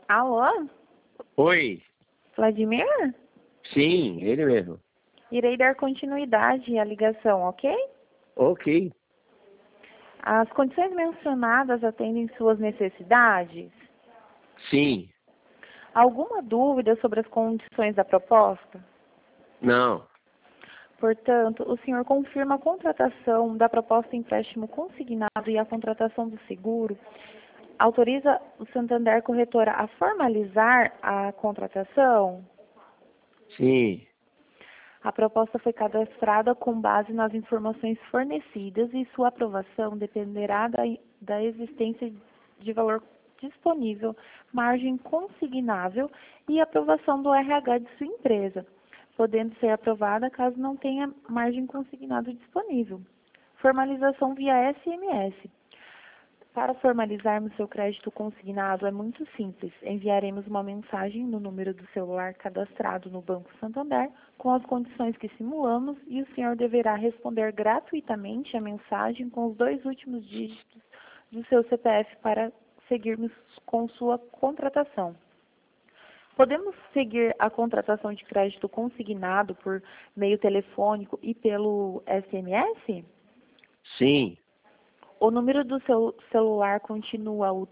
Alô? Oi, Vladimir? sim, ele mesmo. Irei dar continuidade à ligação, ok? Ok, As condições mencionadas atendem suas necessidades? sim, Alguma dúvida sobre as condições da proposta? não, Portanto, o senhor confirma a contratação da proposta empréstimo consignado e a contratação do seguro? Autoriza o Santander Corretora a formalizar a contratação? sim, A proposta foi cadastrada com base nas informações fornecidas e sua aprovação dependerá da existência de valor disponível, margem consignável e aprovação do RH de sua empresa, podendo ser aprovada caso não tenha margem consignada disponível. Formalização via SMS. Para formalizarmos seu crédito consignado é muito simples. Enviaremos uma mensagem no número do celular cadastrado no Banco Santander com as condições que simulamos e o senhor deverá responder gratuitamente a mensagem com os 2 últimos dígitos do seu CPF para seguirmos com sua contratação. Podemos seguir a contratação de crédito consignado por meio telefônico e pelo SMS? sim, O número do seu celular continua o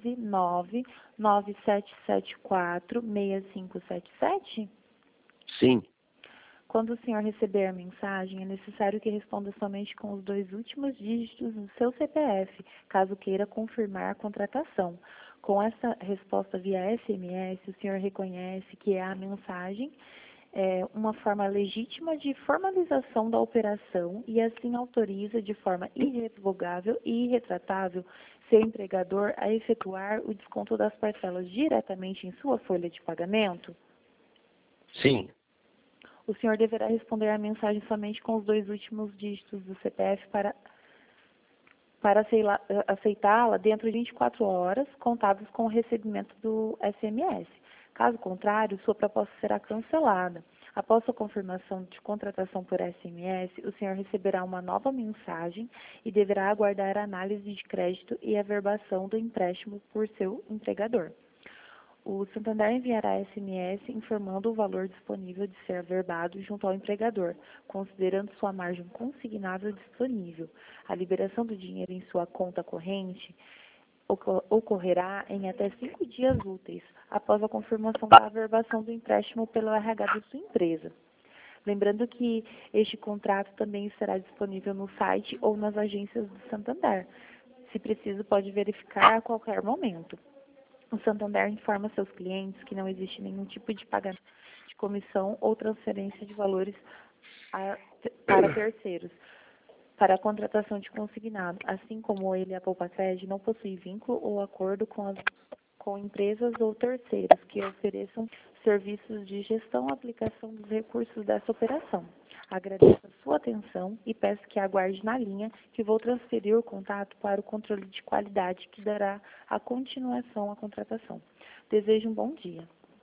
13 99774 6577? sim, Quando o senhor receber a mensagem, é necessário que responda somente com os 2 últimos dígitos do seu CPF, caso queira confirmar a contratação. Com essa resposta via SMS, o senhor reconhece que é a mensagem uma forma legítima de formalização da operação e assim autoriza de forma irrevogável e irretratável seu empregador a efetuar o desconto das parcelas diretamente em sua folha de pagamento? sim, O senhor deverá responder à mensagem somente com os 2 últimos dígitos do CPF para aceitá-la dentro de 24 horas, contadas com o recebimento do SMS. Caso contrário, sua proposta será cancelada. Após sua confirmação de contratação por SMS, o senhor receberá uma nova mensagem e deverá aguardar a análise de crédito e averbação do empréstimo por seu empregador. O Santander enviará SMS informando o valor disponível de ser averbado junto ao empregador, considerando sua margem consignável disponível. A liberação do dinheiro em sua conta corrente ocorrerá em até 5 dias úteis, após a confirmação da averbação do empréstimo pelo RH de sua empresa. Lembrando que este contrato também estará disponível no site ou nas agências do Santander. Se preciso, pode verificar a qualquer momento. O Santander informa seus clientes que não existe nenhum tipo de pagamento de comissão ou transferência de valores para terceiros para a contratação de consignado, assim como ele, a Poupacred, não possui vínculo ou acordo com empresas ou terceiros que ofereçam serviços de gestão e aplicação dos recursos dessa operação. Agradeço a sua atenção e peço que aguarde na linha que vou transferir o contato para o controle de qualidade que dará a continuação à contratação. Desejo um bom dia.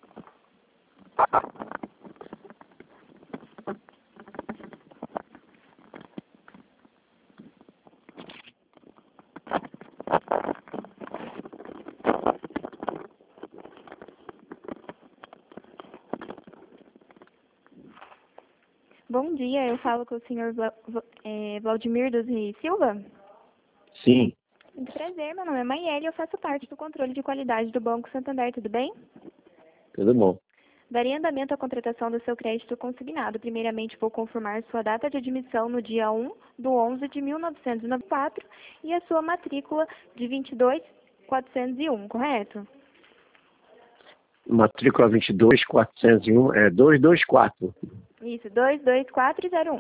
Bom dia, eu falo com o senhor Vladimir dos Reis Silva. sim, Muito prazer, meu nome é Maiele e eu faço parte do controle de qualidade do Banco Santander, tudo bem? tudo bom. Daria andamento à contratação do seu crédito consignado. Primeiramente, vou confirmar sua data de admissão no dia 1/11 de 1994 e a sua matrícula de 22.401, correto? Matrícula 22.401 é 224. Isso, 22401,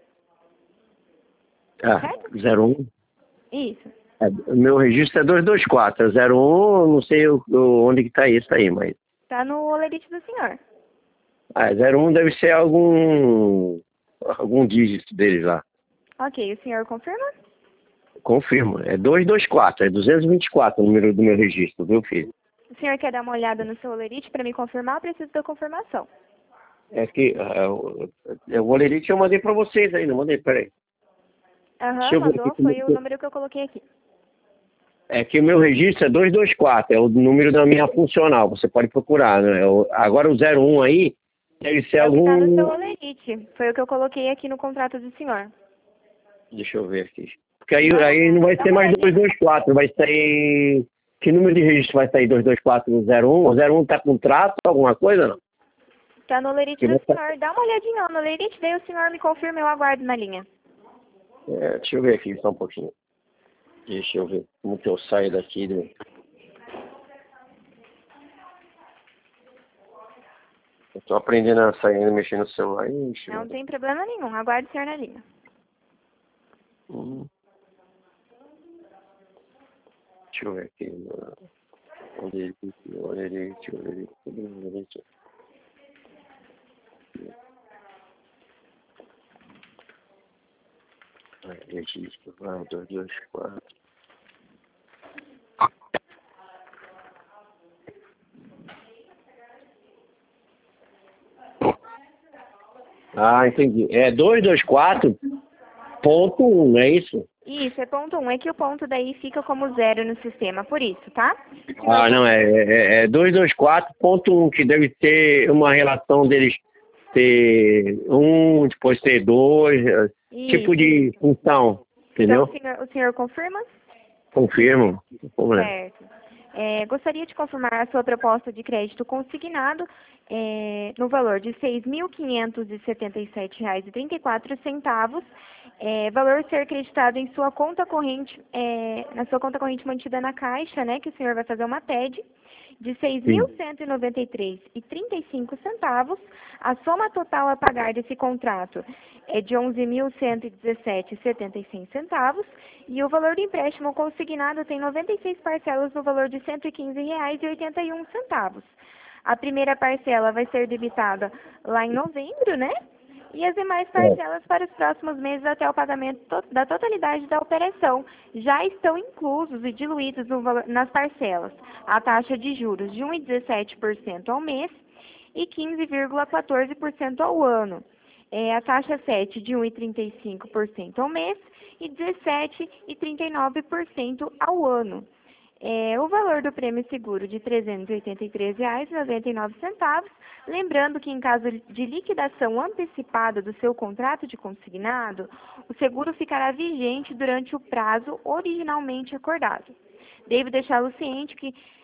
Ah, certo? 01. Isso. É, meu registro é 224. 01, não sei onde que tá isso aí, mas... Tá no olerite do senhor. Ah, 01 deve ser algum dígito deles lá. Ok, o senhor confirma? Confirmo, é 224, é 224 o número do meu registro, viu, filho? O senhor quer dar uma olhada no seu olerite para me confirmar? Eu preciso da confirmação. É que o Olerite eu mandei pra vocês aí, não mandei, peraí. Deixa Aham, eu ver aqui mandou, como foi o número que eu coloquei aqui. É que o meu registro é 224, é o número da minha funcional, você pode procurar, né? Agora o 01 aí deve ser É o que está no seu algum... olerite. Foi o que eu coloquei aqui no contrato do senhor. Deixa eu ver aqui. Porque aí não vai Dá ser uma mais olhadinha. 224, vai sair... Que número de registro vai sair 22401? O 01 tá com traço, alguma coisa, não? Está no olerite Que do vai tá- senhor. Dá uma olhadinha no olerite, daí o senhor me confirma, eu aguardo na linha. deixa eu ver aqui só um pouquinho. Deixa eu ver como que eu saio daqui. Eu tô aprendendo a sair, mexer no celular. Ixi, Não mano. tem problema nenhum, aguarde o senhor na linha. Deixa eu ver aqui. Olerite. Registro, vai, 224. Ah, entendi. É 224.1, é isso? Isso, é ponto 1. É que o ponto daí fica como 0 no sistema, por isso, tá? Ah, não, é 224.1, que deve ter uma relação deles ter um, depois ter dois, tipo Isso, de isso. função, Então, entendeu? o senhor confirma? Confirmo, não tem problema. Certo. Gostaria de confirmar a sua proposta de crédito consignado no valor de R$ 6.577,34, valor a ser acreditado em sua conta corrente, na sua conta corrente mantida na Caixa, né, que o senhor vai fazer uma TED, de R$ Sim. 6.193,35. A soma total a pagar desse contrato é de R$ 11.117,76 e o valor do empréstimo consignado tem 96 parcelas no valor de R$ 115,81. A primeira parcela vai ser debitada lá em novembro, né? E as demais É. parcelas para os próximos meses até o pagamento da totalidade da operação já estão inclusos e diluídos nas parcelas a taxa de juros de 1,17% ao mês e 15,14% ao ano. A taxa 7 de 1,35% ao mês e 17,39% ao ano. O valor do prêmio seguro de R$ 383,99, lembrando que em caso de liquidação antecipada do seu contrato de consignado, o seguro ficará vigente durante o prazo originalmente acordado. Devo deixá-lo ciente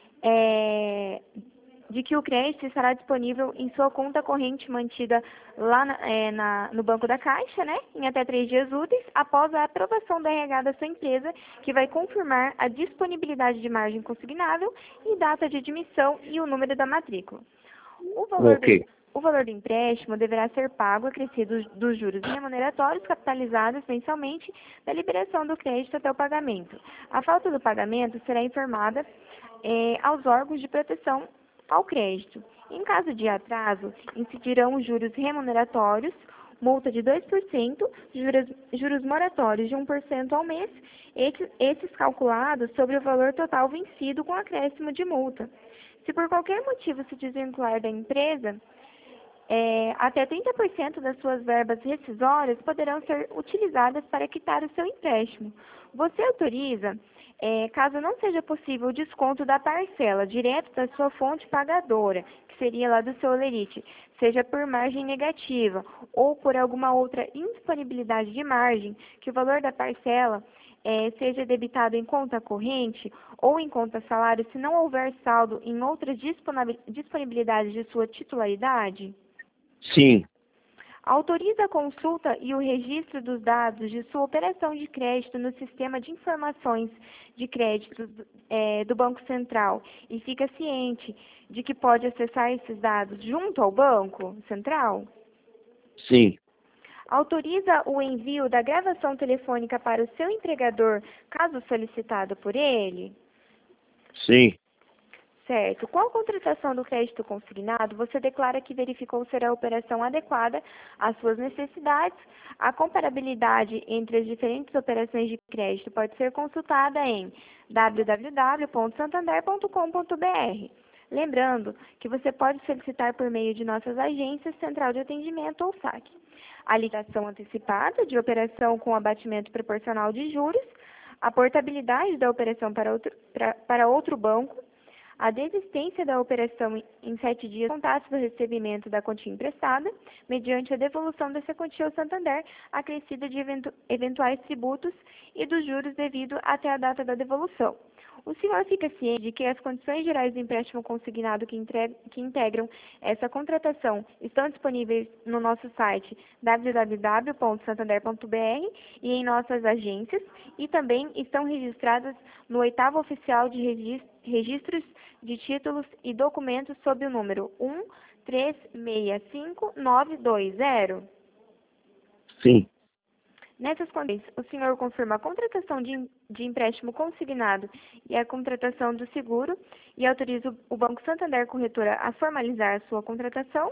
de que o crédito estará disponível em sua conta corrente mantida lá no Banco da Caixa, né, em até 3 dias úteis, após a aprovação da RH da sua empresa, que vai confirmar a disponibilidade de margem consignável e data de admissão e o número da matrícula. Ok. O valor do empréstimo deverá ser pago acrescido dos juros remuneratórios capitalizados mensalmente da liberação do crédito até o pagamento. A falta do pagamento será informada aos órgãos de proteção ao crédito. Em caso de atraso, incidirão os juros remuneratórios, multa de 2%, juros moratórios de 1% ao mês, esses calculados sobre o valor total vencido com acréscimo de multa. Se por qualquer motivo se desvincular da empresa, até 30% das suas verbas rescisórias poderão ser utilizadas para quitar o seu empréstimo. Você autoriza, caso não seja possível o desconto da parcela direto da sua fonte pagadora, que seria lá do seu olerite, seja por margem negativa ou por alguma outra indisponibilidade de margem, que o valor da parcela seja debitado em conta corrente ou em conta salário se não houver saldo em outras disponibilidades de sua titularidade? Sim. Autoriza a consulta e o registro dos dados de sua operação de crédito no sistema de informações de créditos do Banco Central e fica ciente de que pode acessar esses dados junto ao Banco Central? Sim. Autoriza o envio da gravação telefônica para o seu empregador, caso solicitado por ele? Sim. Certo. Com a contratação do crédito consignado, você declara que verificou ser a operação adequada às suas necessidades. A comparabilidade entre as diferentes operações de crédito pode ser consultada em www.santander.com.br. Lembrando que você pode solicitar por meio de nossas agências, Central de Atendimento ou SAC. A liquidação antecipada de operação com abatimento proporcional de juros, a portabilidade da operação para outro banco, a desistência da operação em 7 dias contados do recebimento da quantia emprestada, mediante a devolução dessa quantia ao Santander, acrescida de eventuais tributos e dos juros devido até a data da devolução. O senhor fica ciente de que as condições gerais do empréstimo consignado que integram essa contratação estão disponíveis no nosso site www.santander.br e em nossas agências, e também estão registradas no 8º Oficial de Registros de Títulos e Documentos sob o número 1365920. Sim. Nessas condições, o senhor confirma a contratação de empréstimo consignado e a contratação do seguro e autoriza o Banco Santander Corretora a formalizar a sua contratação?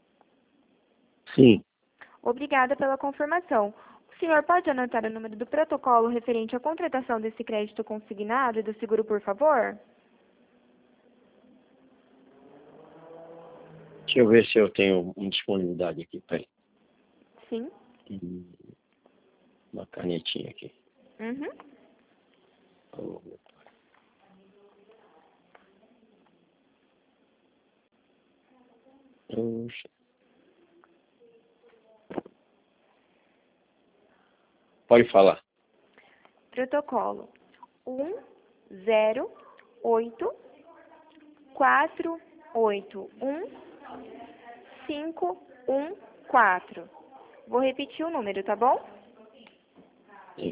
Sim. Obrigada pela confirmação. O senhor pode anotar o número do protocolo referente à contratação desse crédito consignado e do seguro, por favor? Deixa eu ver se eu tenho disponibilidade aqui. Peraí. Sim. Uma canetinha aqui. Uhum. Puxa. Pode falar. Protocolo 108481514. Vou repetir o número, tá bom? Sim.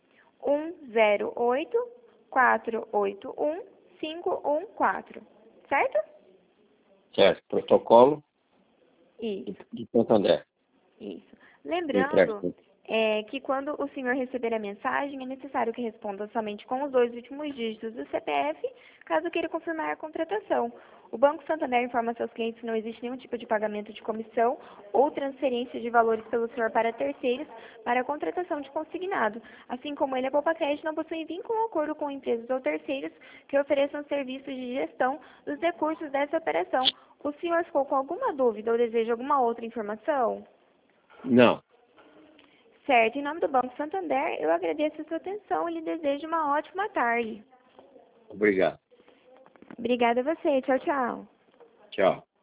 108481514. Certo? Certo. Protocolo Isso. de Santander. Isso. Lembrando que quando o senhor receber a mensagem, é necessário que responda somente com os 2 últimos dígitos do CPF, caso queira confirmar a contratação. O Banco Santander informa seus clientes que não existe nenhum tipo de pagamento de comissão ou transferência de valores pelo senhor para terceiros para a contratação de consignado. Assim como ele, a Poupa Crédito não possui vínculo ou acordo com empresas ou terceiros que ofereçam serviços de gestão dos recursos dessa operação. O senhor ficou com alguma dúvida ou deseja alguma outra informação? Não. Certo. Em nome do Banco Santander, eu agradeço a sua atenção e lhe desejo uma ótima tarde. Obrigado. Obrigada a você. Tchau, tchau. Tchau.